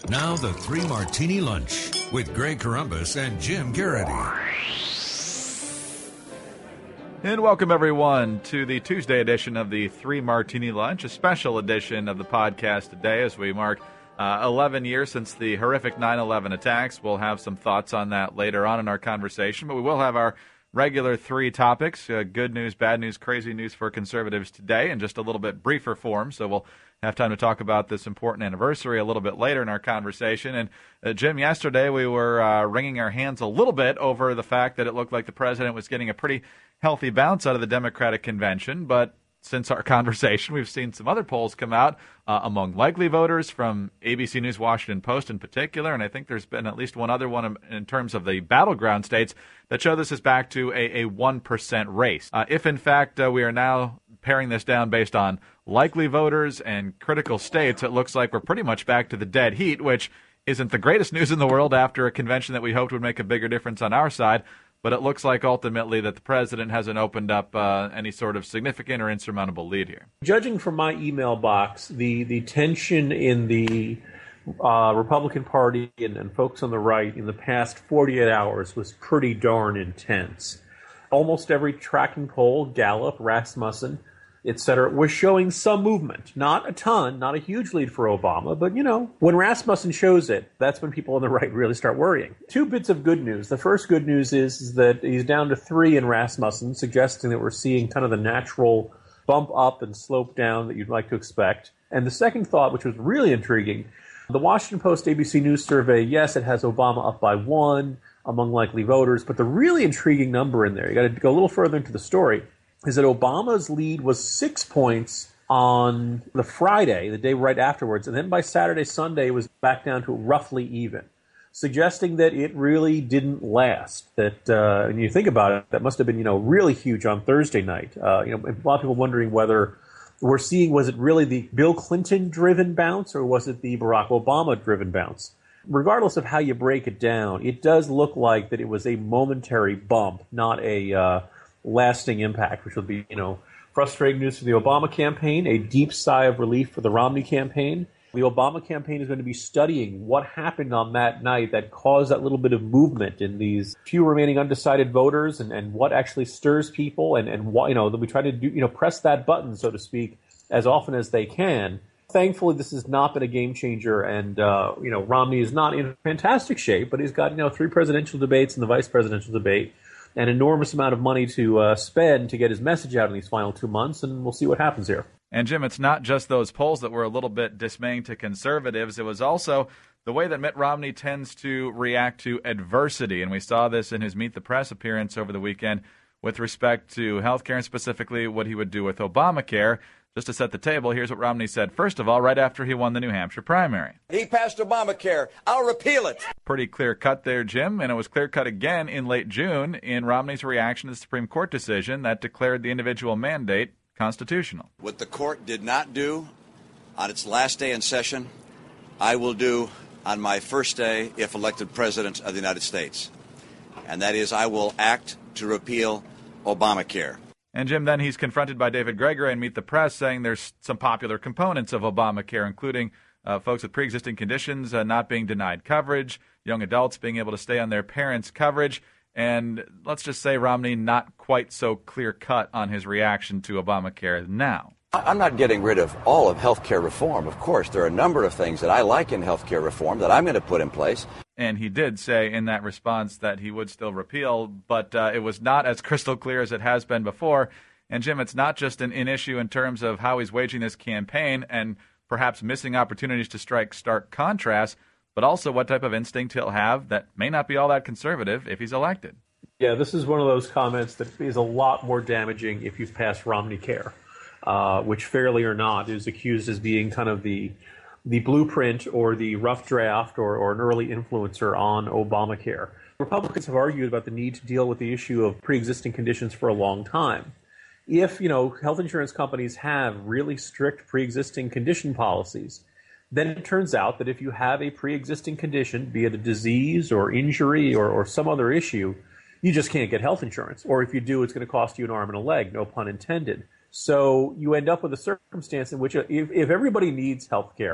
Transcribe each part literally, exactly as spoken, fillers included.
Now the Three Martini Lunch with Greg Corombos and Jim Garrity. And welcome, everyone, to the Tuesday edition of the Three Martini Lunch, a special edition of the podcast today as we mark uh, eleven years since the horrific nine eleven attacks. We'll have some thoughts on that later on in our conversation, but we will have our regular three topics, uh, good news, bad news, crazy news for conservatives today, in just a little bit briefer form. So we'll have time to talk about this important anniversary a little bit later in our conversation. And uh, Jim, yesterday we were uh, wringing our hands a little bit over the fact that it looked like the president was getting a pretty healthy bounce out of the Democratic convention. But since our conversation, we've seen some other polls come out uh, among likely voters from A B C News, Washington Post in particular, and I think there's been at least one other one in terms of the battleground states that show this is back to a, a one percent race. Uh, if, in fact, uh, we are now paring this down based on likely voters and critical states, it looks like we're pretty much back to the dead heat, which isn't the greatest news in the world after a convention that we hoped would make a bigger difference on our side. But it looks like ultimately that the president hasn't opened up uh, any sort of significant or insurmountable lead here. Judging from my email box, the, the tension in the uh, Republican Party and, and folks on the right in the past forty-eight hours was pretty darn intense. Almost every tracking poll, Gallup, Rasmussen, et cetera, was showing some movement. Not a ton, not a huge lead for Obama, but, you know, when Rasmussen shows it, that's when people on the right really start worrying. Two bits of good news. The first good news is, is that he's down to three in Rasmussen, suggesting that we're seeing kind of the natural bump up and slope down that you'd like to expect. And the second thought, which was really intriguing, the Washington Post A B C News survey, yes, it has Obama up by one among likely voters, but the really intriguing number in there, you got to go a little further into the story, is that Obama's lead was six points on the Friday, the day right afterwards, and then by Saturday, Sunday, it was back down to roughly even, suggesting that it really didn't last. That, uh, when you think about it, that must have been, you know, really huge on Thursday night. Uh, you know, a lot of people wondering whether we're seeing, was it really the Bill Clinton-driven bounce, or was it the Barack Obama-driven bounce? Regardless of how you break it down, it does look like that it was a momentary bump, not a uh, lasting impact, which will be, you know, frustrating news for the Obama campaign, a deep sigh of relief for the Romney campaign. The Obama campaign is going to be studying what happened on that night that caused that little bit of movement in these few remaining undecided voters, and, and what actually stirs people, and, and what, you know, that we try to do, you know, press that button, so to speak, as often as they can. Thankfully, this has not been a game changer, and, uh, you know, Romney is not in fantastic shape, but he's got, you know, three presidential debates and the vice presidential debate, an enormous amount of money to uh, spend to get his message out in these final two months, and we'll see what happens here. And, Jim, it's not just those polls that were a little bit dismaying to conservatives. It was also the way that Mitt Romney tends to react to adversity, and we saw this in his Meet the Press appearance over the weekend with respect to health care, and specifically what he would do with Obamacare. Just to set the table, here's what Romney said, first of all, right after he won the New Hampshire primary. He passed Obamacare. I'll repeal it. Pretty clear cut there, Jim, and it was clear cut again in late June in Romney's reaction to the Supreme Court decision that declared the individual mandate constitutional. What the court did not do on its last day in session, I will do on my first day if elected president of the United States. And that is, I will act to repeal Obamacare. And, Jim, then he's confronted by David Gregory and Meet the Press saying there's some popular components of Obamacare, including uh, folks with pre-existing conditions uh, not being denied coverage, young adults being able to stay on their parents' coverage, and let's just say Romney not quite so clear-cut on his reaction to Obamacare now. I'm not getting rid of all of health care reform. Of course, there are a number of things that I like in health care reform that I'm going to put in place. And he did say in that response that he would still repeal, but uh, it was not as crystal clear as it has been before. And, Jim, it's not just an, an issue in terms of how he's waging this campaign and perhaps missing opportunities to strike stark contrast, but also what type of instinct he'll have that may not be all that conservative if he's elected. Yeah, this is one of those comments that is a lot more damaging if you've passed Romney Care, uh, which, fairly or not, is accused as being kind of the the blueprint or the rough draft or, or an early influencer on Obamacare. Republicans have argued about the need to deal with the issue of pre-existing conditions for a long time. If, you know, health insurance companies have really strict pre-existing condition policies, then it turns out that if you have a pre-existing condition, be it a disease or injury or, or some other issue, you just can't get health insurance. Or if you do, it's going to cost you an arm and a leg, no pun intended. So you end up with a circumstance in which if, if everybody needs health care,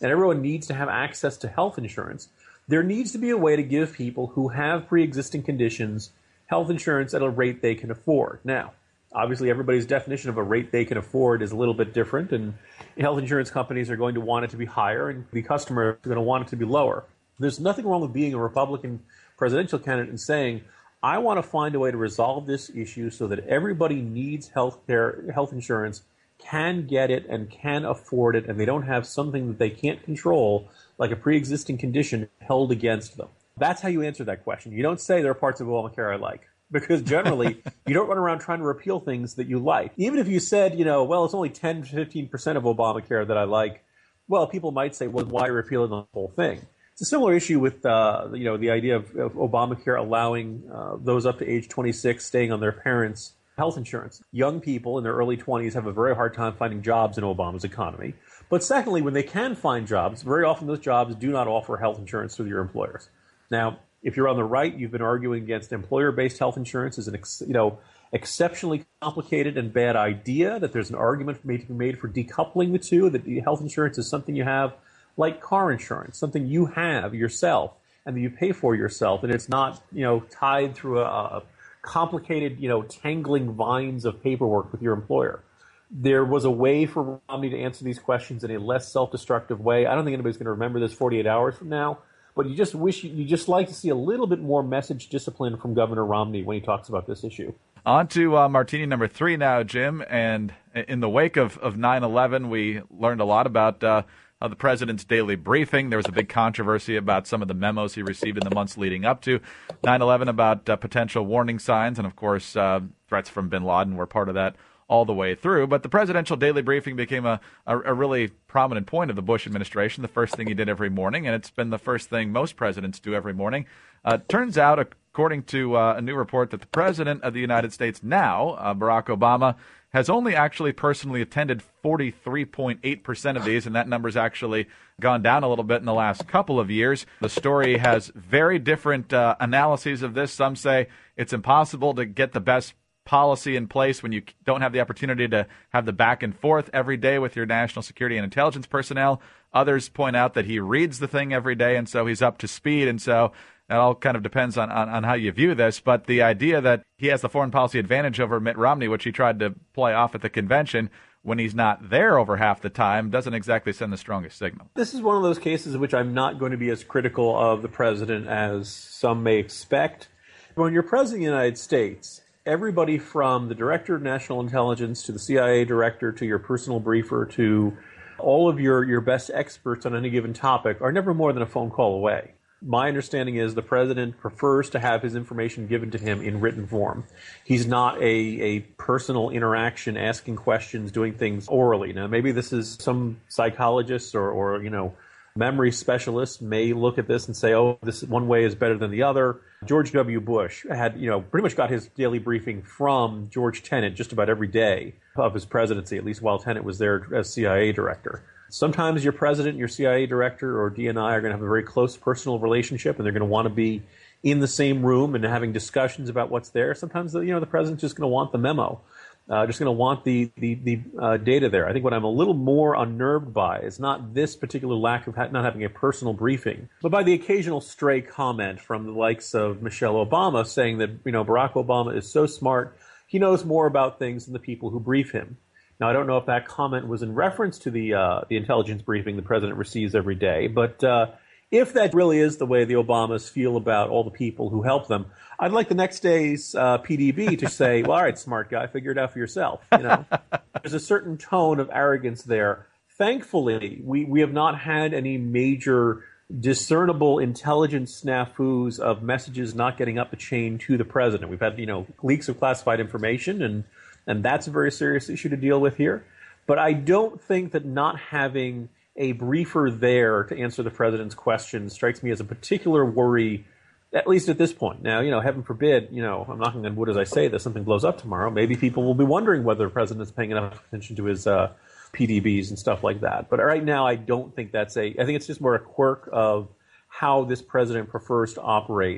and everyone needs to have access to health insurance, there needs to be a way to give people who have pre-existing conditions health insurance at a rate they can afford. Now, obviously, everybody's definition of a rate they can afford is a little bit different, and health insurance companies are going to want it to be higher, and the customer is going to want it to be lower. There's nothing wrong with being a Republican presidential candidate and saying, I want to find a way to resolve this issue so that everybody needs health care, health insurance, can get it and can afford it, and they don't have something that they can't control, like a pre-existing condition, held against them. That's how you answer that question. You don't say there are parts of Obamacare I like, because generally you don't run around trying to repeal things that you like. Even if you said, you know, well, it's only ten to fifteen percent of Obamacare that I like, well, people might say, well, why repeal the whole thing? It's a similar issue with, uh, you know, the idea of, of Obamacare allowing uh, those up to age twenty-six staying on their parents' health insurance. Young people in their early twenties have a very hard time finding jobs in Obama's economy. But secondly, when they can find jobs, very often those jobs do not offer health insurance to your employers. Now, if you're on the right, you've been arguing against employer-based health insurance as an, ex- you know, exceptionally complicated and bad idea, that there's an argument made to be made for decoupling the two, that the health insurance is something you have like car insurance, something you have yourself and that you pay for yourself, and it's not, you know, tied through a, a complicated, you know, tangling vines of paperwork with your employer. There was a way for Romney to answer these questions in a less self-destructive way. I don't think anybody's going to remember this forty-eight hours from now, but you just wish you, you just like to see a little bit more message discipline from Governor Romney when he talks about this issue. On to uh, martini number three now, Jim. And in the wake of, of nine eleven, we learned a lot about uh, uh, the president's daily briefing. There was a big controversy about some of the memos he received in the months leading up to nine eleven about uh, potential warning signs. And, of course, uh, threats from bin Laden were part of that all the way through. But the presidential daily briefing became a, a, a really prominent point of the Bush administration, the first thing he did every morning, and it's been the first thing most presidents do every morning. Uh, turns out, according to uh, a new report, that the president of the United States now, uh, Barack Obama, has only actually personally attended forty-three point eight percent of these, and that number's actually gone down a little bit in the last couple of years. The story has very different uh, analyses of this. Some say it's impossible to get the best policy in place when you don't have the opportunity to have the back and forth every day with your national security and intelligence personnel. Others point out that he reads the thing every day, and so he's up to speed, and so that all kind of depends on, on, on how you view this. But the idea that he has the foreign policy advantage over Mitt Romney, which he tried to play off at the convention when he's not there over half the time, doesn't exactly send the strongest signal. This is one of those cases in which I'm not going to be as critical of the president as some may expect. When you're president of the United States, everybody from the director of national intelligence to the C I A director to your personal briefer to all of your, your best experts on any given topic are never more than a phone call away. My understanding is the president prefers to have his information given to him in written form. He's not a, a personal interaction, asking questions, doing things orally. Now, maybe this is some psychologists or, or you know, memory specialists may look at this and say, oh, this one way is better than the other. George W. Bush had, you know, pretty much got his daily briefing from George Tenet just about every day of his presidency, at least while Tenet was there as C I A director. Sometimes your president, your C I A director, or D N I are going to have a very close personal relationship, and they're going to want to be in the same room and having discussions about what's there. Sometimes, you know, the president's just going to want the memo, uh, just going to want the the, the uh, data there. I think what I'm a little more unnerved by is not this particular lack of ha- not having a personal briefing, but by the occasional stray comment from the likes of Michelle Obama saying that, you know, Barack Obama is so smart, he knows more about things than the people who brief him. Now, I don't know if that comment was in reference to the uh, the intelligence briefing the president receives every day, but uh, if that really is the way the Obamas feel about all the people who help them, I'd like the next day's uh, P D B to say, well, all right, smart guy, figure it out for yourself. You know, there's a certain tone of arrogance there. Thankfully, we, we have not had any major discernible intelligence snafus of messages not getting up the chain to the president. We've had, you know, leaks of classified information, and And that's a very serious issue to deal with here. But I don't think that not having a briefer there to answer the president's questions strikes me as a particular worry, at least at this point. Now, you know, heaven forbid, you know, I'm knocking on wood as I say this, something blows up tomorrow. Maybe people will be wondering whether the president is paying enough attention to his uh, P D Bs and stuff like that. But right now, I don't think that's a, I think it's just more a quirk of how this president prefers to operate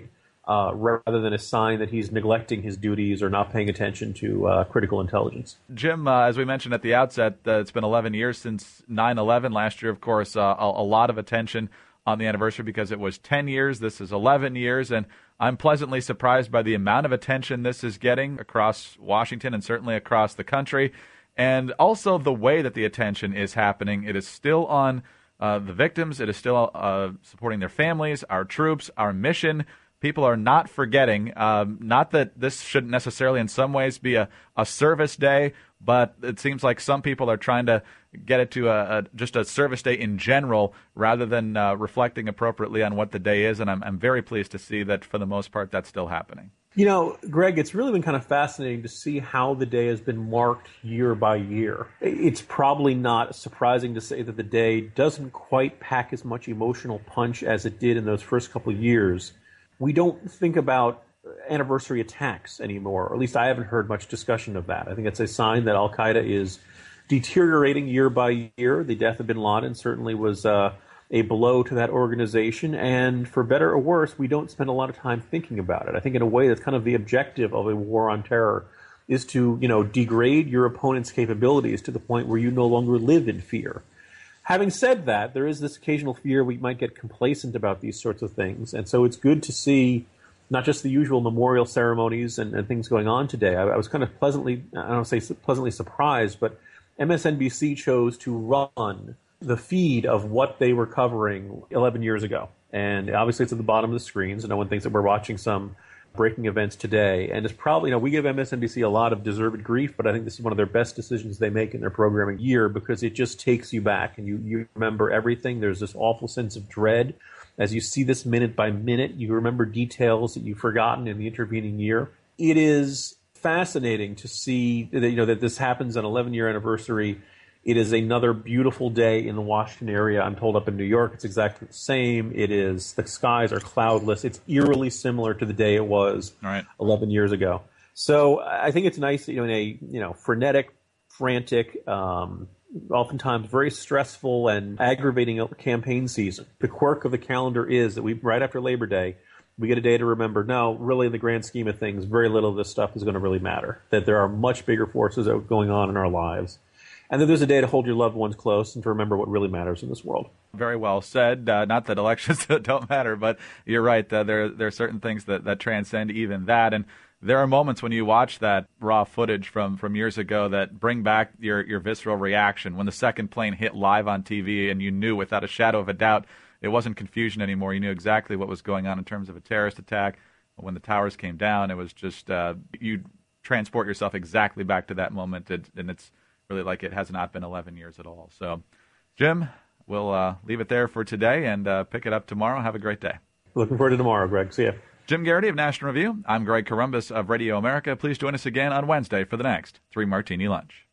uh, rather than a sign that he's neglecting his duties or not paying attention to uh, critical intelligence. Jim, uh, as we mentioned at the outset, uh, it's been eleven years since nine eleven. Last year, of course, uh, a, a lot of attention on the anniversary because it was ten years. This is eleven years, and I'm pleasantly surprised by the amount of attention this is getting across Washington and certainly across the country, and also the way that the attention is happening. It is still on uh, the victims. It is still uh, supporting their families, our troops, our mission. People are not forgetting, um, not that this shouldn't necessarily in some ways be a, a service day, but it seems like some people are trying to get it to a, a just a service day in general rather than uh, reflecting appropriately on what the day is. And I'm, I'm very pleased to see that for the most part that's still happening. You know, Greg, it's really been kind of fascinating to see how the day has been marked year by year. It's probably not surprising to say that the day doesn't quite pack as much emotional punch as it did in those first couple of years. We don't think about anniversary attacks anymore, or at least I haven't heard much discussion of that. I think it's a sign that Al-Qaeda is deteriorating year by year. The death of bin Laden certainly was uh, a blow to that organization, and for better or worse, we don't spend a lot of time thinking about it. I think in a way that's kind of the objective of a war on terror is to, you know, degrade your opponent's capabilities to the point where you no longer live in fear. Having said that, there is this occasional fear we might get complacent about these sorts of things, and so it's good to see not just the usual memorial ceremonies and, and things going on today. I, I was kind of pleasantly, I don't say pleasantly surprised, but M S N B C chose to run the feed of what they were covering eleven years ago. And obviously it's at the bottom of the screen, so no one thinks that we're watching some breaking events today. And it's probably, you know, we give M S N B C a lot of deserved grief, but I think this is one of their best decisions they make in their programming year because it just takes you back and you, you remember everything. There's this awful sense of dread. As you see this minute by minute, you remember details that you've forgotten in the intervening year. It is fascinating to see that, you know, that this happens on eleven-year anniversary. It is another beautiful day in the Washington area. I'm told up in New York it's exactly the same. It is, the skies are cloudless. It's eerily similar to the day it was right. eleven years ago. So I think it's nice, you know, in a, you know, frenetic, frantic, um, oftentimes very stressful and aggravating campaign season. The quirk of the calendar is that we, right after Labor Day, we get a day to remember, no, really in the grand scheme of things, very little of this stuff is going to really matter, that there are much bigger forces going on in our lives. And then there's a day to hold your loved ones close and to remember what really matters in this world. Very well said. Uh, not that elections don't matter, but you're right. Uh, there, there are certain things that, that transcend even that. And there are moments when you watch that raw footage from, from years ago that bring back your, your visceral reaction. When the second plane hit live on T V and you knew without a shadow of a doubt it wasn't confusion anymore. You knew exactly what was going on in terms of a terrorist attack. When the towers came down, it was just uh, you transport yourself exactly back to that moment, and it's really like it has not been eleven years at all. So, Jim, we'll uh, leave it there for today and uh, pick it up tomorrow. Have a great day. Looking forward to tomorrow, Greg. See ya. Jim Garrity of National Review. I'm Greg Corombos of Radio America. Please join us again on Wednesday for the next Three Martini Lunch.